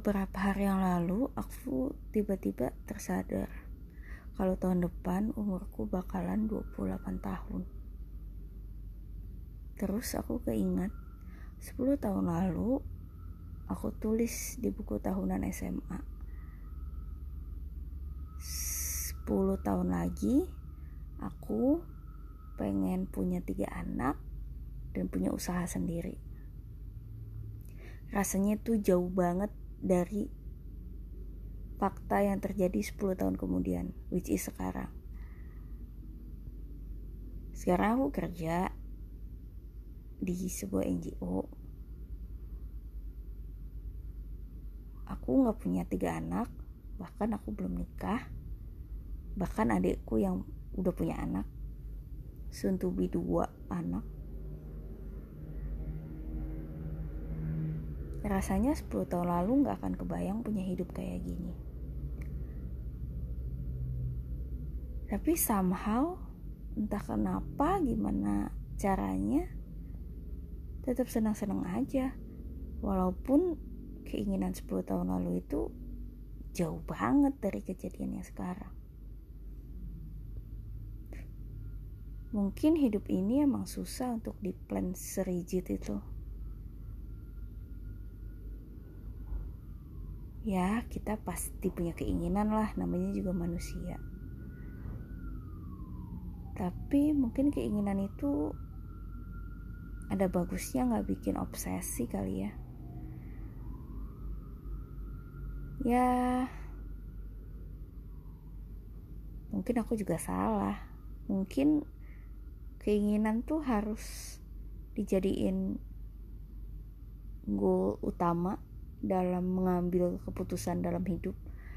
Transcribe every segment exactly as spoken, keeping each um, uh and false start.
Beberapa hari yang lalu aku tiba-tiba tersadar kalau tahun depan umurku bakalan dua puluh delapan tahun. Terus aku keingat sepuluh tahun lalu aku tulis di buku tahunan S M A. sepuluh tahun lagi aku pengen punya tiga anak dan punya usaha sendiri. Rasanya tuh jauh banget dari fakta yang terjadi sepuluh tahun kemudian, which is sekarang. Sekarang aku kerja di sebuah N G O. Aku gak punya tiga anak, bahkan aku belum nikah. Bahkan adikku yang udah punya anak, soon to be dua anak. Rasanya sepuluh tahun lalu gak akan kebayang punya hidup kayak gini. Tapi somehow, entah kenapa, gimana caranya, tetap senang-senang aja. Walaupun keinginan sepuluh tahun lalu itu jauh banget dari kejadian yang sekarang. Mungkin hidup ini emang susah untuk di-plan serigid itu. Ya, kita pasti punya keinginan lah, namanya juga manusia. Tapi mungkin keinginan itu ada bagusnya gak bikin obsesi kali ya. Ya, mungkin aku juga salah. Mungkin keinginan tuh harus dijadiin goal utama dalam mengambil keputusan dalam hidup.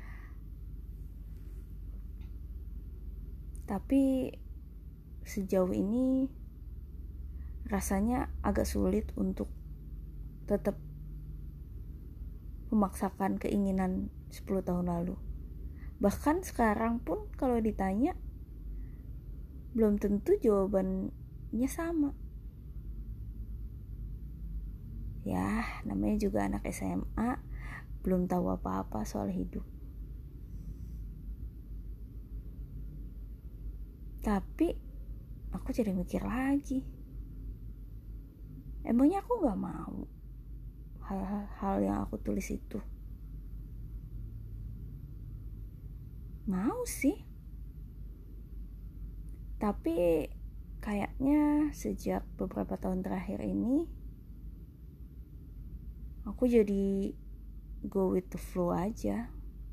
Tapi sejauh ini rasanya agak sulit untuk tetap memaksakan keinginan sepuluh tahun lalu. Bahkan sekarang pun kalau ditanya belum tentu jawabannya sama. Ya, namanya juga anak S M A, belum tahu apa-apa soal hidup. Tapi aku jadi mikir lagi, emangnya aku gak mau hal-hal yang aku tulis itu? Mau sih, tapi kayaknya sejak beberapa tahun terakhir ini aku jadi go with the flow aja.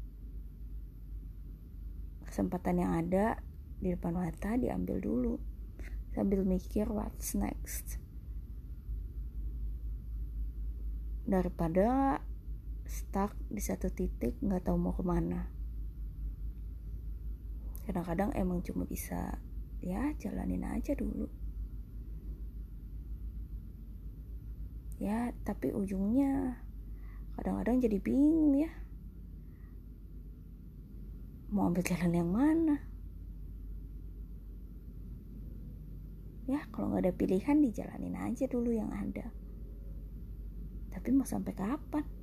Kesempatan yang ada di depan mata diambil dulu sambil mikir what's next, daripada stuck di satu titik gak tahu mau kemana. Kadang-kadang emang cuma bisa ya jalanin aja dulu ya, tapi ujungnya kadang-kadang jadi bingung ya, mau ambil jalan yang mana. Ya kalau gak ada pilihan, dijalanin aja dulu yang ada. Tapi mau sampai kapan?